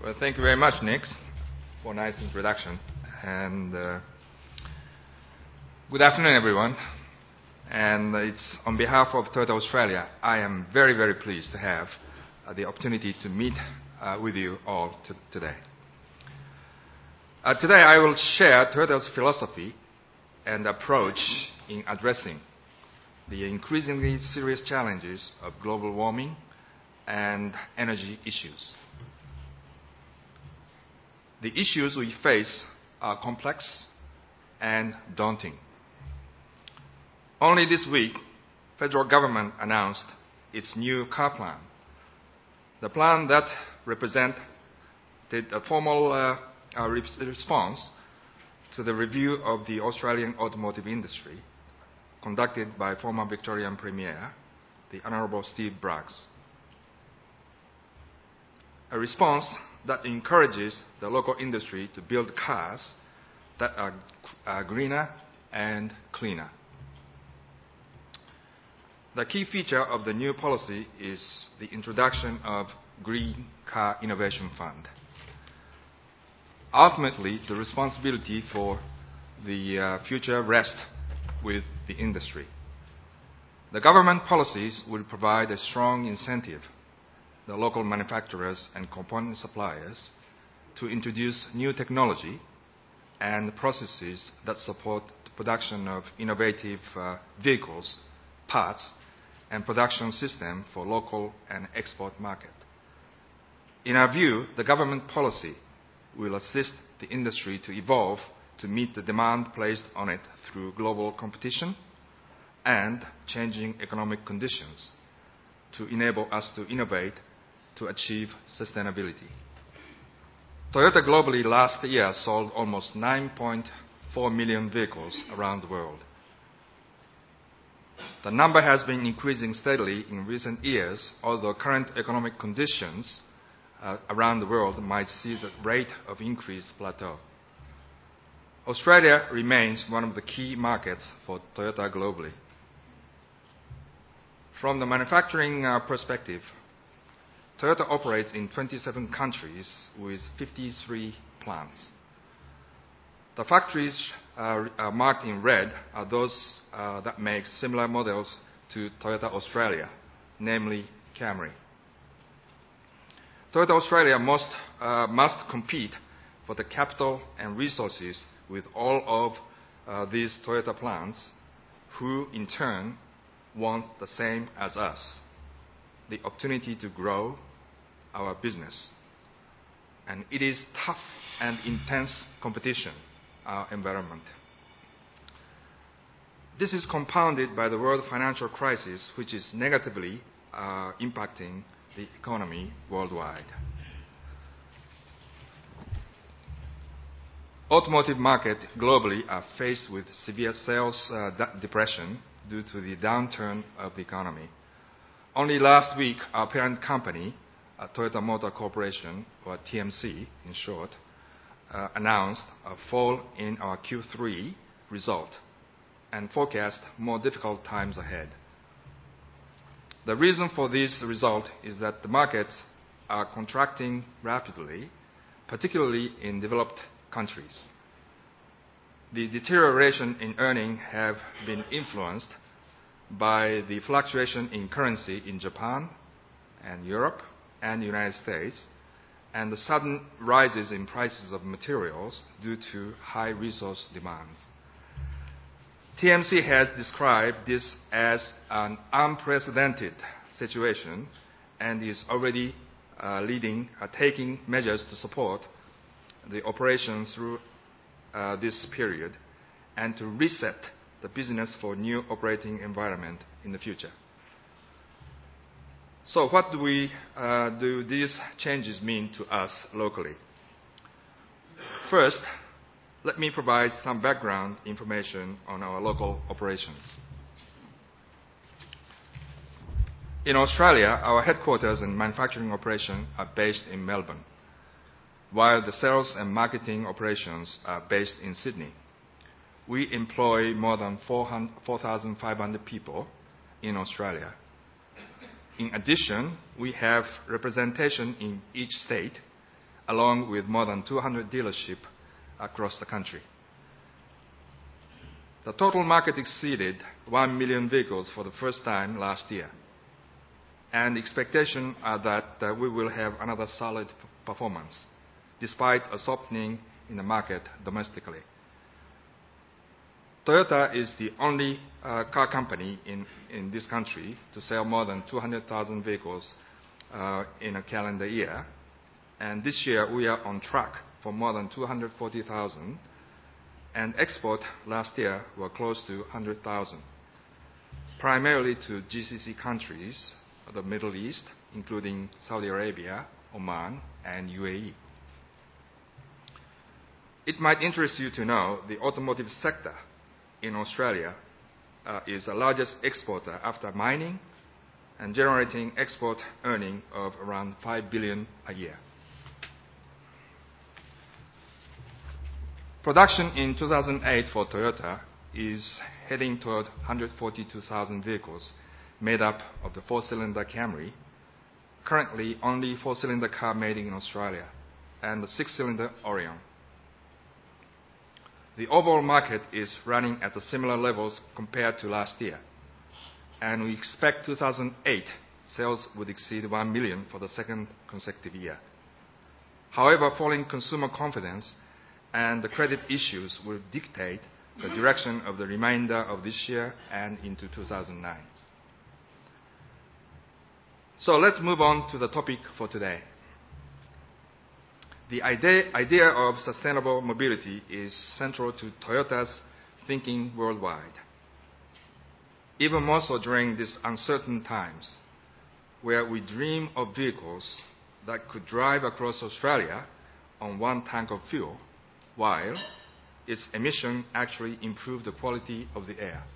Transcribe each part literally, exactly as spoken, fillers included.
Well, thank you very much, Nick, for a nice introduction. And uh, good afternoon, everyone. And it's on behalf of Toyota Australia, I am very, very pleased to have uh, the opportunity to meet uh, with you all t- today. Uh, today, I will share Toyota's philosophy and approach in addressing the increasingly serious challenges of global warming and energy issues. The issues we face are complex and daunting. Only this week, federal government announced its new car plan. The plan that represented a formal uh, uh, response to the review of the Australian automotive industry conducted by former Victorian Premier, the Honourable Steve Braggs. A response that encourages the local industry to build cars that are, are greener and cleaner. The key feature of the new policy is the introduction of Green Car Innovation Fund. Ultimately, the responsibility for the uh, future rests with the industry. The government policies will provide a strong incentive the local manufacturers and component suppliers to introduce new technology and processes that support the production of innovative uh, vehicles, parts, and production system for local and export market. In our view, the government policy will assist the industry to evolve to meet the demand placed on it through global competition and changing economic conditions to enable us to innovate to achieve sustainability. Toyota globally last year sold almost nine point four million vehicles around the world. The number has been increasing steadily in recent years, although current economic conditions uh, around the world might see the rate of increase plateau. Australia remains one of the key markets for Toyota globally. From the manufacturing uh, perspective, Toyota operates in twenty-seven countries with fifty-three plants. The factories uh, are marked in red are those uh, that make similar models to Toyota Australia, namely Camry. Toyota Australia must, uh, must compete for the capital and resources with all of uh, these Toyota plants, who in turn want the same as us, the opportunity to grow our business. And it is tough and intense competition, our environment. This is compounded by the world financial crisis, which is negatively uh, impacting the economy worldwide. Automotive market globally are faced with severe sales uh, depression due to the downturn of the economy. Only last week, our parent company, uh, Toyota Motor Corporation, or T M C in short, uh, announced a fall in our Q three result and forecast more difficult times ahead. The reason for this result is that the markets are contracting rapidly, particularly in developed countries. The deterioration in earnings have been influenced by the fluctuation in currency in Japan and Europe and the United States, and the sudden rises in prices of materials due to high resource demands. T M C has described this as an unprecedented situation and is already uh, leading, uh, taking measures to support the operations through uh, this period and to reset the business for new operating environment in the future. So what do, we, uh, do these changes mean to us locally? First, let me provide some background information on our local operations. In Australia, our headquarters and manufacturing operation are based in Melbourne, while the sales and marketing operations are based in Sydney. We employ more than four thousand five hundred people in Australia. In addition, we have representation in each state along with more than two hundred dealerships across the country. The total market exceeded one million vehicles for the first time last year, and expectations are that uh, we will have another solid performance, despite a softening in the market domestically. Toyota is the only uh, car company in, in this country to sell more than two hundred thousand vehicles uh, in a calendar year. And this year we are on track for more than two hundred forty thousand, and export last year were close to one hundred thousand, primarily to G C C countries, the Middle East, including Saudi Arabia, Oman, and U A E. It might interest you to know the automotive sector in Australia uh, is the largest exporter after mining, and generating export earnings of around five billion dollars a year. Production in two thousand eight for Toyota is heading toward one hundred forty-two thousand vehicles, made up of the four-cylinder Camry, currently only four-cylinder car made in Australia, and the six-cylinder Orion. The overall market is running at the similar levels compared to last year, and we expect two thousand eight sales would exceed one million for the second consecutive year. However, falling consumer confidence and the credit issues will dictate the direction of the remainder of this year and into two thousand nine. So let's move on to the topic for today. The idea, idea of sustainable mobility is central to Toyota's thinking worldwide. Even more so during these uncertain times, where we dream of vehicles that could drive across Australia on one tank of fuel, while its emission actually improve the quality of the air.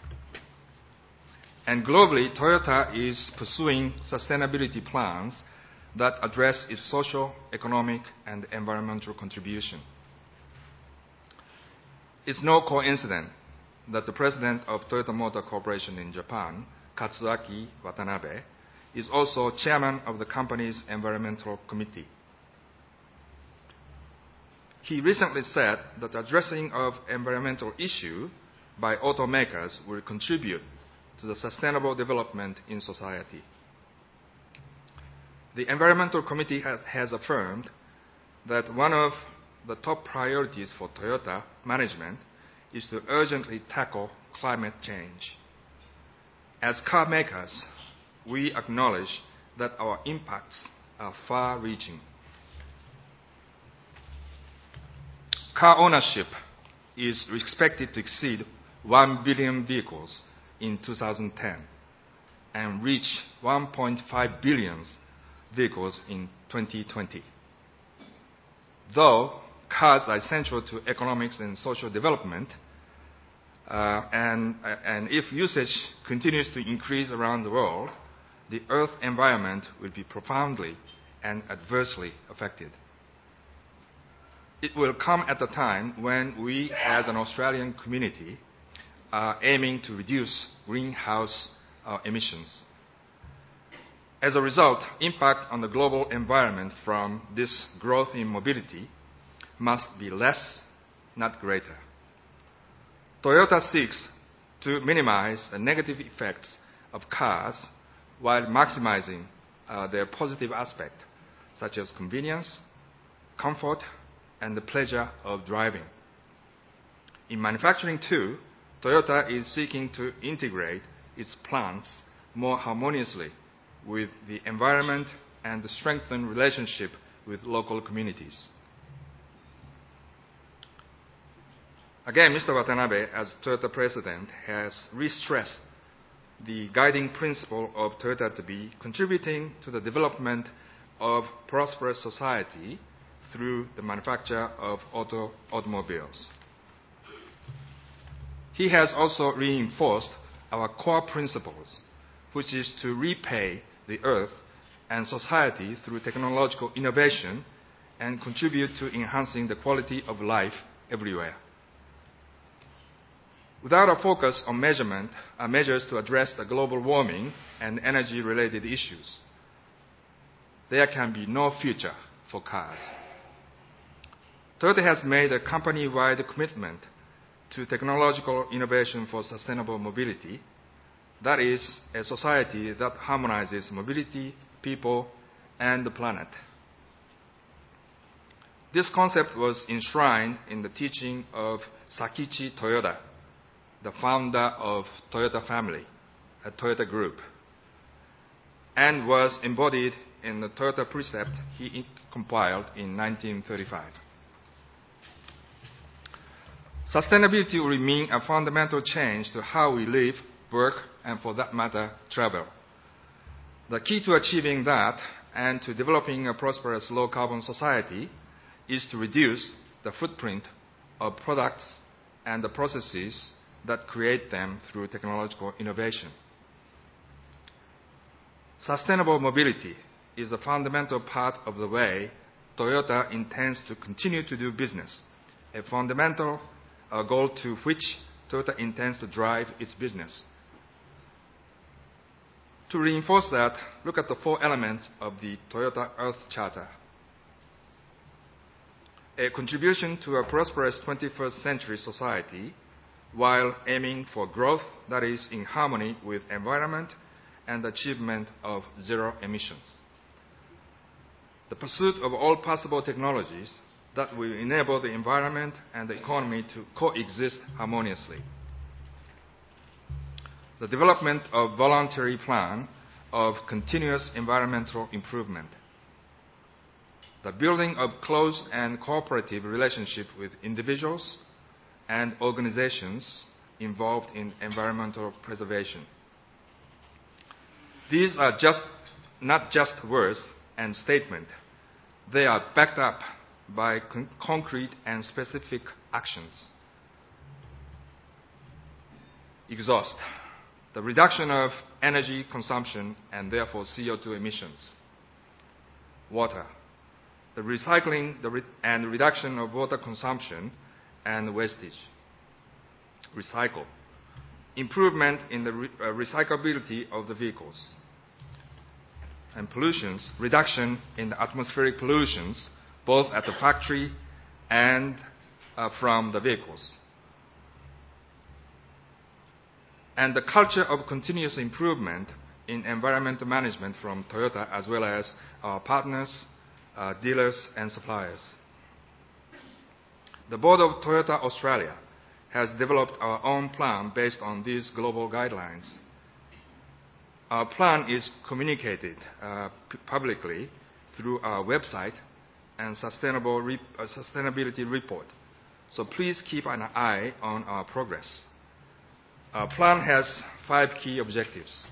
And globally, Toyota is pursuing sustainability plans that address its social, economic, and environmental contribution. It's no coincidence that the president of Toyota Motor Corporation in Japan, Katsuaki Watanabe, is also chairman of the company's environmental committee. He recently said that addressing of environmental issues by automakers will contribute to the sustainable development in society. The Environmental Committee has, has affirmed that one of the top priorities for Toyota management is to urgently tackle climate change. As car makers, we acknowledge that our impacts are far-reaching. Car ownership is expected to exceed one billion vehicles in two thousand ten and reach one point five billion vehicles in twenty twenty. Though cars are essential to economics and social development, uh, and, and if usage continues to increase around the world, the Earth environment will be profoundly and adversely affected. It will come at a time when we, as an Australian community, are aiming to reduce greenhouse uh, emissions. As a result, impact on the global environment from this growth in mobility must be less, not greater. Toyota seeks to minimize the negative effects of cars while maximizing uh, their positive aspect, such as convenience, comfort, and the pleasure of driving. In manufacturing too, Toyota is seeking to integrate its plants more harmoniously with the environment and to strengthen relationship with local communities. Again, Mister Watanabe, as Toyota president, has re-stressed the guiding principle of Toyota to be contributing to the development of prosperous society through the manufacture of auto automobiles. He has also reinforced our core principles, which is to repay the earth and society through technological innovation and contribute to enhancing the quality of life everywhere. Without a focus on measurement, uh, measures to address the global warming and energy-related issues, there can be no future for cars. Toyota has made a company-wide commitment to technological innovation for sustainable mobility. That is, a society that harmonizes mobility, people, and the planet. This concept was enshrined in the teaching of Sakichi Toyoda, the founder of Toyota Family, a Toyota Group, and was embodied in the Toyota Precept he compiled in nineteen thirty-five. Sustainability will mean a fundamental change to how we live, work, and for that matter, travel. The key to achieving that and to developing a prosperous low-carbon society is to reduce the footprint of products and the processes that create them through technological innovation. Sustainable mobility is a fundamental part of the way Toyota intends to continue to do business, a fundamental uh, goal to which Toyota intends to drive its business. To reinforce that, look at the four elements of the Toyota Earth Charter. A contribution to a prosperous twenty-first century society while aiming for growth that is in harmony with environment and achievement of zero emissions. The pursuit of all possible technologies that will enable the environment and the economy to coexist harmoniously. The development of voluntary plan of continuous environmental improvement. The building of close and cooperative relationship with individuals and organizations involved in environmental preservation. These are just not just words and statements. They are backed up by con- concrete and specific actions. Exhaust. The reduction of energy consumption and therefore C O two emissions. Water. The recycling the re- and reduction of water consumption and wastage. Recycle. Improvement in the re- uh, recyclability of the vehicles. And pollutions. Reduction in the atmospheric pollutions, both at the factory and uh, from the vehicles. And the culture of continuous improvement in environmental management from Toyota as well as our partners, uh, dealers, and suppliers. The board of Toyota Australia has developed our own plan based on these global guidelines. Our plan is communicated uh, p- publicly through our website and sustainable re- uh, sustainability report. So please keep an eye on our progress. Our plan has five key objectives.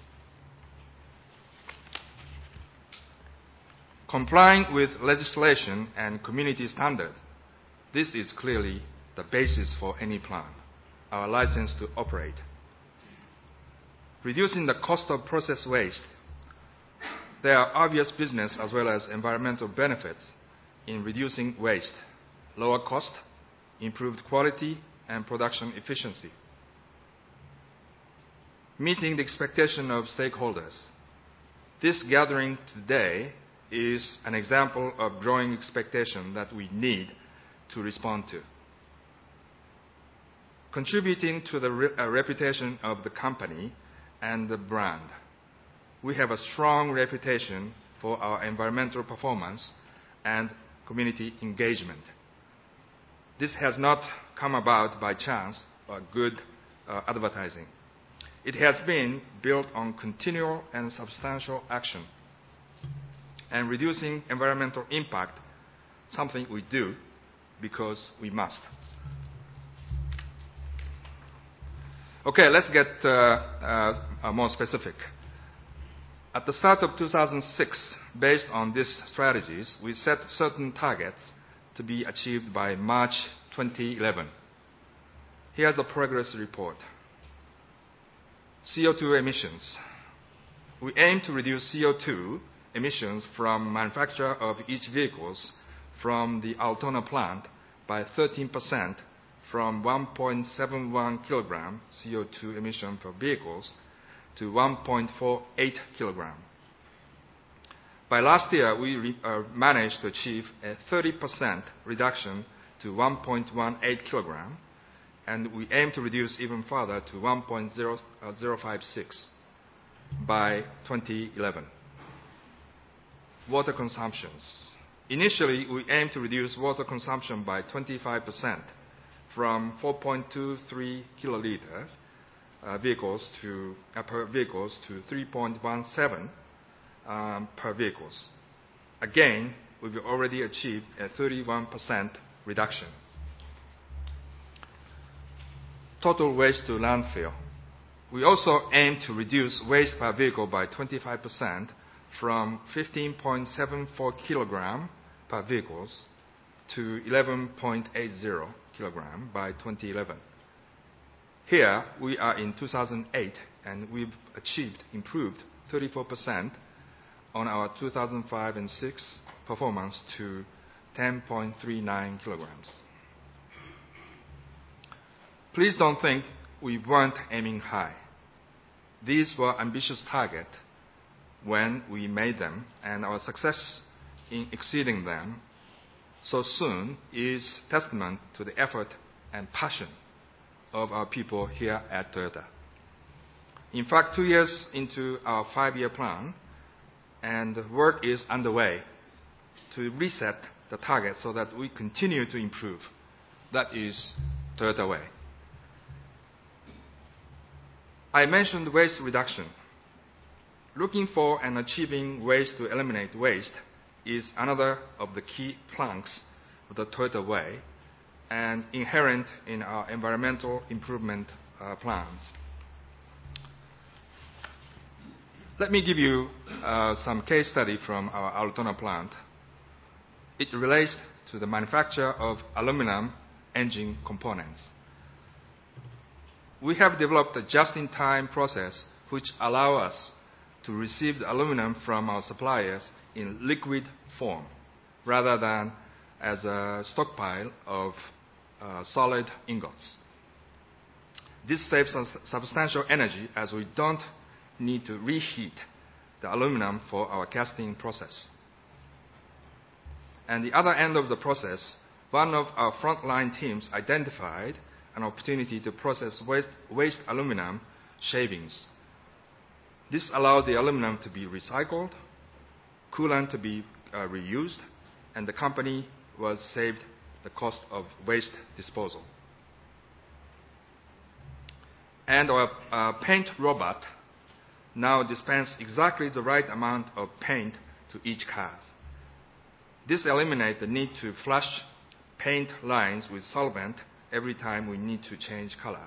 Complying with legislation and community standard. This is clearly the basis for any plan, our license to operate. Reducing the cost of process waste. There are obvious business as well as environmental benefits in reducing waste, lower cost, improved quality, and production efficiency. Meeting the expectation of stakeholders. This gathering today is an example of growing expectation that we need to respond to. Contributing to the re- uh, reputation of the company and the brand. We have a strong reputation for our environmental performance and community engagement. This has not come about by chance or good uh, advertising. It has been built on continual and substantial action. And reducing environmental impact, something we do because we must. Okay, let's get uh, uh, more specific. At the start of two thousand six, based on these strategies, we set certain targets to be achieved by March twenty eleven. Here's a progress report. C O two emissions. We aim to reduce C O two emissions from manufacture of each vehicles from the Altona plant by thirteen percent from one point seven one kilogram C O two emission per vehicles to one point four eight kilogram. By last year, we re- uh, managed to achieve a thirty percent reduction to one point one eight kilograms, and we aim to reduce even further to one point zero five six by twenty eleven. Water consumptions. Initially, we aim to reduce water consumption by twenty-five percent from four point two three kiloliters uh, vehicles to, uh, per vehicles to three point one seven um, per vehicles. Again, we've already achieved a thirty-one percent reduction. Total waste to landfill. We also aim to reduce waste per vehicle by twenty-five percent from fifteen point seven four kilograms per vehicles to eleven point eight zero kilograms by twenty eleven. Here, we are in two thousand eight, and we've achieved improved thirty-four percent on our two thousand five and six performance to ten point three nine kilograms. Please don't think we weren't aiming high. These were ambitious targets when we made them, and our success in exceeding them so soon is testament to the effort and passion of our people here at Toyota. In fact, two years into our five-year plan, and work is underway to reset the target so that we continue to improve. That is Toyota Way. I mentioned waste reduction. Looking for and achieving ways to eliminate waste is another of the key planks of the Toyota Way and inherent in our environmental improvement uh, plans. Let me give you uh, some case study from our Altona plant. It relates to the manufacture of aluminum engine components. We have developed a just-in-time process which allows us to receive the aluminum from our suppliers in liquid form rather than as a stockpile of uh, solid ingots. This saves us substantial energy as we don't need to reheat the aluminum for our casting process. At the other end of the process, one of our frontline teams identified an opportunity to process waste, waste aluminum shavings. This allowed the aluminum to be recycled, coolant to be uh, reused, and the company was saved the cost of waste disposal. And our uh, paint robot now dispenses exactly the right amount of paint to each car. This eliminates the need to flush paint lines with solvent every time we need to change color.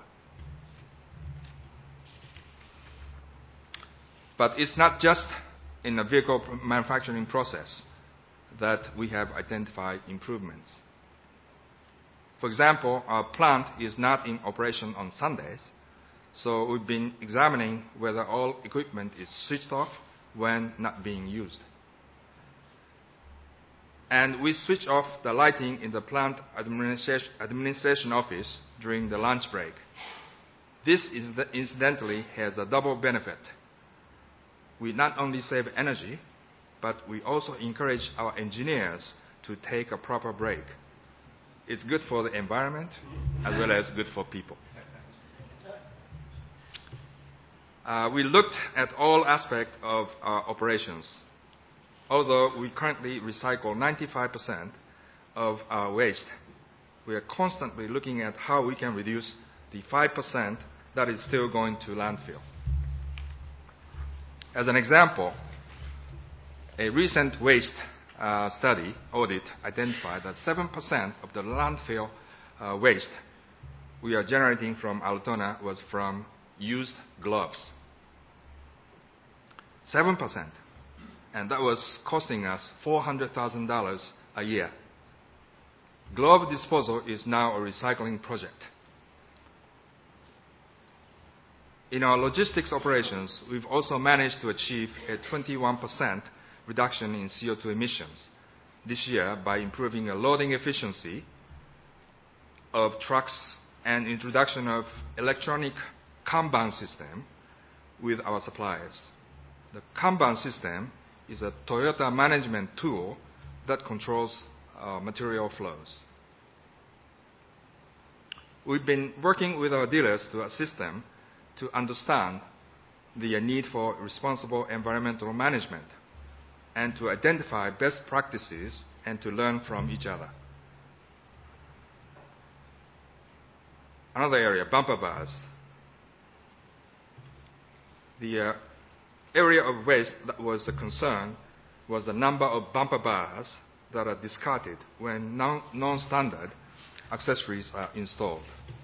But it's not just in the vehicle manufacturing process that we have identified improvements. For example, our plant is not in operation on Sundays, so we've been examining whether all equipment is switched off when not being used. And we switch off the lighting in the plant administration, administration office during the lunch break. This is the, incidentally has a double benefit. We not only save energy, but we also encourage our engineers to take a proper break. It's good for the environment as well as good for people. Uh, we looked at all aspects of our operations. Although we currently recycle ninety-five percent of our waste, we are constantly looking at how we can reduce the five percent that is still going to landfill. As an example, a recent waste uh, study audit identified that seven percent of the landfill uh, waste we are generating from Altona was from used gloves. seven percent. And that was costing us four hundred thousand dollars a year. Glove disposal is now a recycling project. In our logistics operations, we've also managed to achieve a twenty-one percent reduction in C O two emissions this year by improving the loading efficiency of trucks and introduction of electronic Kanban system with our suppliers. The Kanban system is a Toyota management tool that controls uh, material flows. We've been working with our dealers to assist them to understand the need for responsible environmental management and to identify best practices and to learn from each other. Another area, bumper bars. The uh, area of waste that was a concern was the number of bumper bars that are discarded when non- non-standard accessories are installed.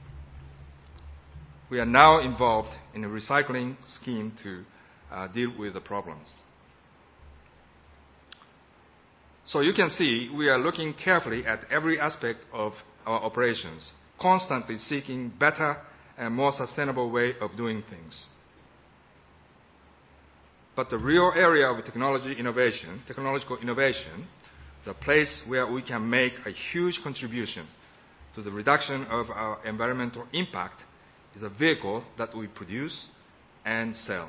We are now involved in a recycling scheme to uh, deal with the problems. So you can see we are looking carefully at every aspect of our operations, constantly seeking better and more sustainable way of doing things. But the real area of technology innovation, technological innovation, the place where we can make a huge contribution to the reduction of our environmental impact, is a vehicle that we produce and sell.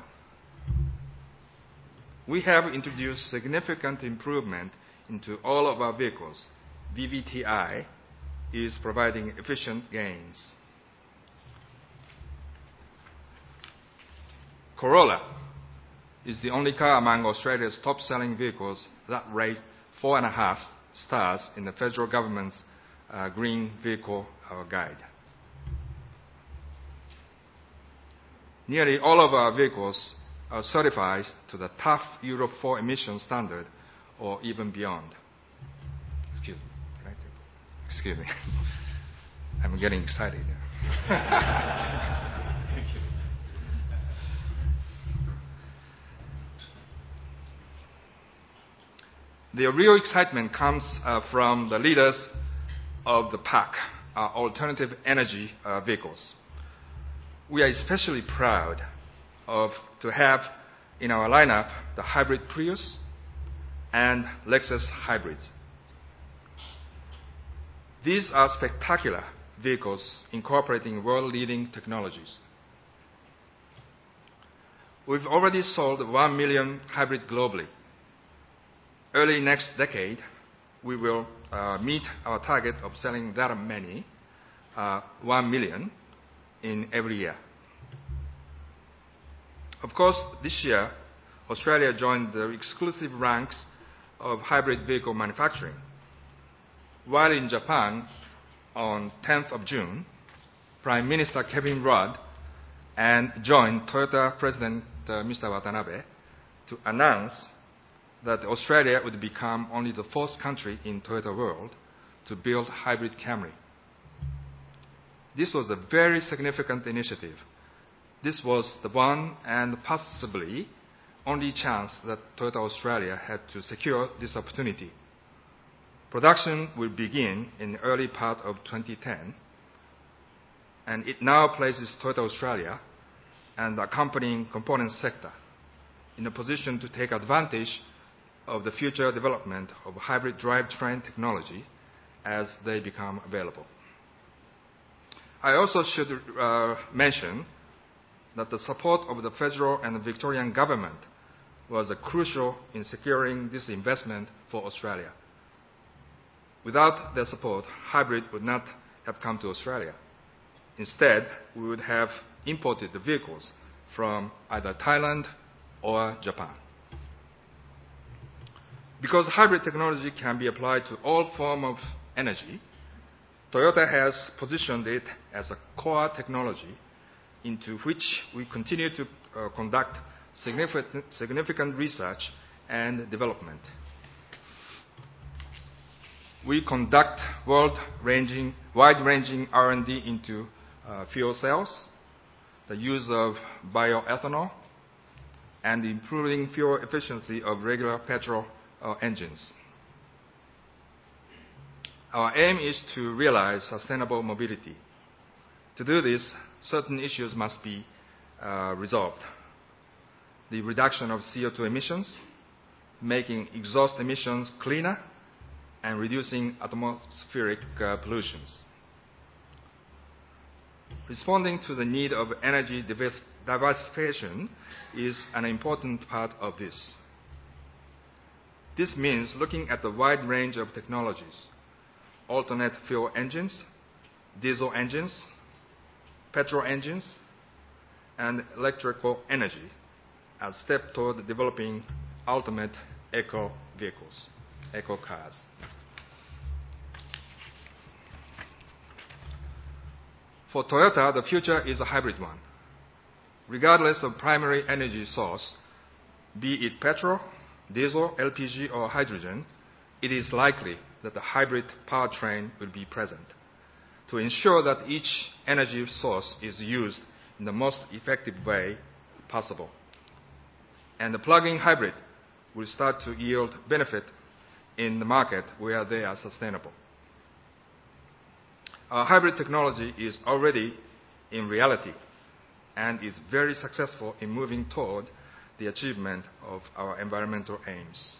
We have introduced significant improvement into all of our vehicles. V V T I is providing efficient gains. Corolla is the only car among Australia's top-selling vehicles that rated four and a half stars in the federal government's uh, Green Vehicle uh, Guide. Nearly all of our vehicles are certified to the tough Euro four emission standard or even beyond. Excuse me. Can I take- Excuse me. I'm getting excited. Thank you. The real excitement comes uh, from the leaders of the pack, uh, alternative energy uh, vehicles. We are especially proud of to have in our lineup the hybrid Prius and Lexus hybrids. These are spectacular vehicles incorporating world-leading technologies. We've already sold one million hybrid globally. Early next decade, we will uh, meet our target of selling that many, uh, one million, in every year. Of course, this year, Australia joined the exclusive ranks of hybrid vehicle manufacturing. While in Japan, on tenth of June, Prime Minister Kevin Rudd and joined Toyota President uh, Mister Watanabe to announce that Australia would become only the fourth country in Toyota world to build hybrid Camry. This was a very significant initiative. This was the one and possibly only chance that Toyota Australia had to secure this opportunity. Production will begin in the early part of twenty ten, and it now places Toyota Australia and the accompanying component sector in a position to take advantage of the future development of hybrid drivetrain technology as they become available. I also should uh, mention that the support of the federal and the Victorian government was uh, crucial in securing this investment for Australia. Without their support, hybrid would not have come to Australia. Instead, we would have imported the vehicles from either Thailand or Japan. Because hybrid technology can be applied to all forms of energy, Toyota has positioned it as a core technology into which we continue to uh, conduct significant, significant research and development. We conduct world-ranging, wide-ranging R and D into uh, fuel cells, the use of bioethanol, and improving fuel efficiency of regular petrol uh, engines. Our aim is to realize sustainable mobility. To do this, certain issues must be uh, resolved. The reduction of C O two emissions, making exhaust emissions cleaner, and reducing atmospheric uh, pollutions. Responding to the need of energy diversification is an important part of this. This means looking at the wide range of technologies: alternate fuel engines, diesel engines, petrol engines and electrical energy as a step toward developing ultimate eco vehicles, eco cars. For Toyota, the future is a hybrid one. Regardless of primary energy source, be it petrol, diesel, L P G, or hydrogen, it is likely that the hybrid powertrain will be present to ensure that each energy source is used in the most effective way possible. And the plug-in hybrid will start to yield benefit in the market where they are sustainable. Our hybrid technology is already in reality and is very successful in moving toward the achievement of our environmental aims.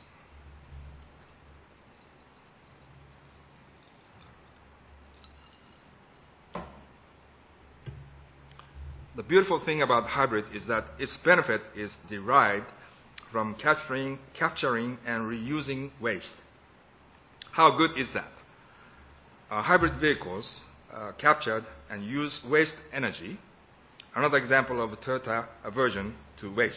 The beautiful thing about hybrid is that its benefit is derived from capturing, capturing and reusing waste. How good is that? Our hybrid vehicles uh, captured and use waste energy. Another example of a Toyota aversion to waste.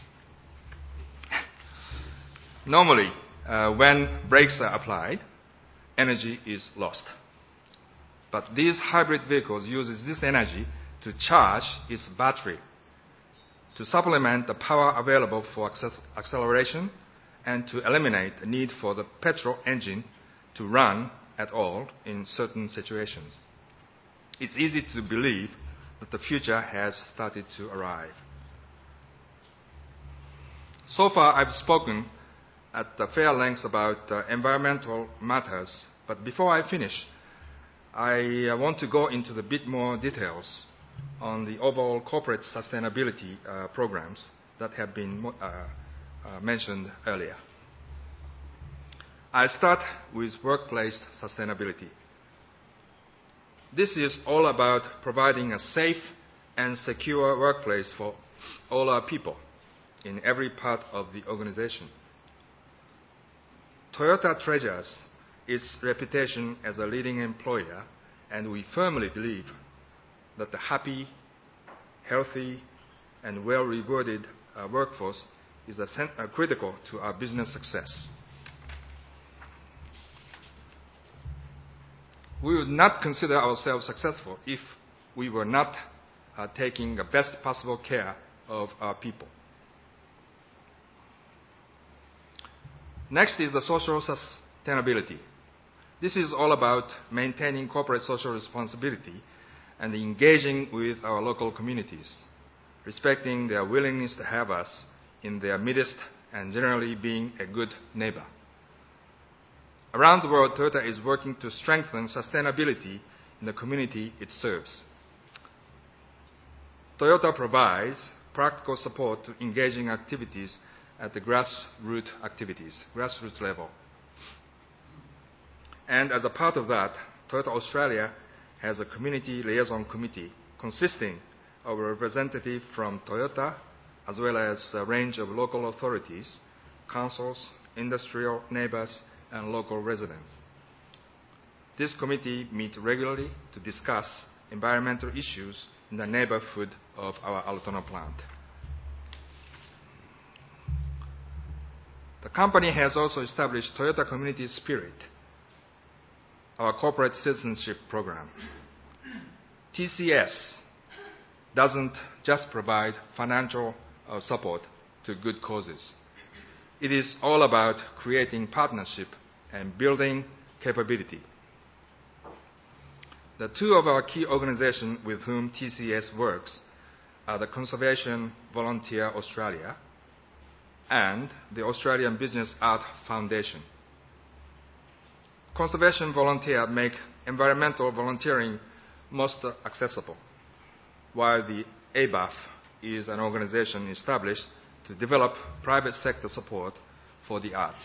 Normally, uh, when brakes are applied, energy is lost. But these hybrid vehicles use this energy to charge its battery to supplement the power available for acceleration and to eliminate the need for the petrol engine to run at all in certain situations. It's easy to believe that the future has started to arrive. So far, I've spoken at the fair length about uh, environmental matters, but before I finish, I uh, want to go into the bit more details on the overall corporate sustainability uh, programs that have been uh, uh, mentioned earlier. I'll start with workplace sustainability. This is all about providing a safe and secure workplace for all our people in every part of the organization. Toyota treasures its reputation as a leading employer, and we firmly believe that the happy, healthy, and well-rewarded uh, workforce is a cent- uh, critical to our business success. We would not consider ourselves successful if we were not uh, taking the best possible care of our people. Next is the social sustainability. This is all about maintaining corporate social responsibility and engaging with our local communities, respecting their willingness to have us in their midst and generally being a good neighbor. Around the world, Toyota is working to strengthen sustainability in the community it serves. Toyota provides practical support to engaging activities at the grassroots activities, grassroots level. And as a part of that, Toyota Australia has a community liaison committee consisting of a representative from Toyota as well as a range of local authorities, councils, industrial neighbors, and local residents. This committee meets regularly to discuss environmental issues in the neighborhood of our Altona plant. The company has also established Toyota Community Spirit, our corporate citizenship program. T C S doesn't just provide financial uh, support to good causes. It is all about creating partnership and building capability. The two of our key organizations with whom T C S works are the Conservation Volunteer Australia and the Australian Business Art Foundation. Conservation volunteers make environmental volunteering most accessible, while the A B A F is an organization established to develop private sector support for the arts.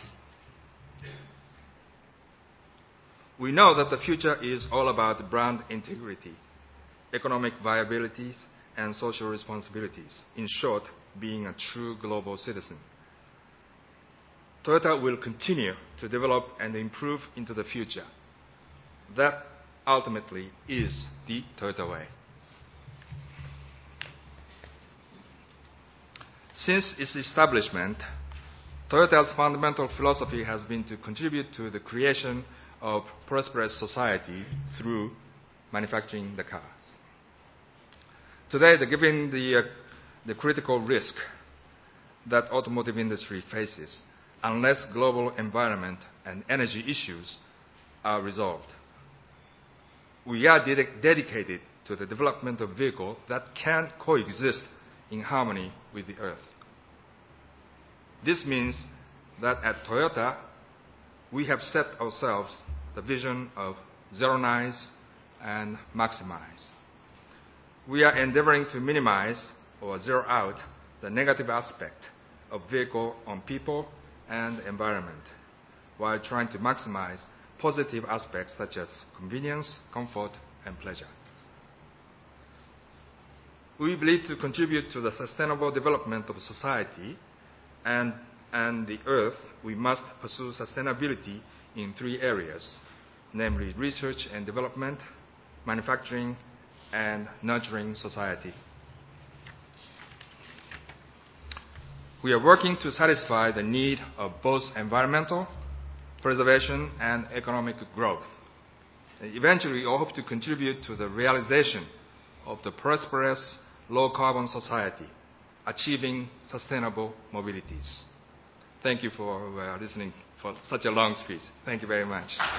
We know that the future is all about brand integrity, economic viability, and social responsibilities. In short, being a true global citizen. Toyota will continue to develop and improve into the future. That ultimately is the Toyota way. Since its establishment, Toyota's fundamental philosophy has been to contribute to the creation of prosperous society through manufacturing the cars. Today, given the, uh, the critical risk that automotive industry faces, unless global environment and energy issues are resolved, we are ded dedicated to the development of vehicles that can coexist in harmony with the Earth. This means that at Toyota, we have set ourselves the vision of zero-nice and maximize. We are endeavoring to minimize or zero out the negative aspect of vehicle on people and environment, while trying to maximize positive aspects such as convenience, comfort, and pleasure. We believe to contribute to the sustainable development of society and, and the Earth, we must pursue sustainability in three areas, namely research and development, manufacturing, and nurturing society. We are working to satisfy the need of both environmental preservation and economic growth. And eventually, we hope to contribute to the realization of the prosperous, low-carbon society, achieving sustainable mobilities. Thank you for uh, listening for such a long speech. Thank you very much.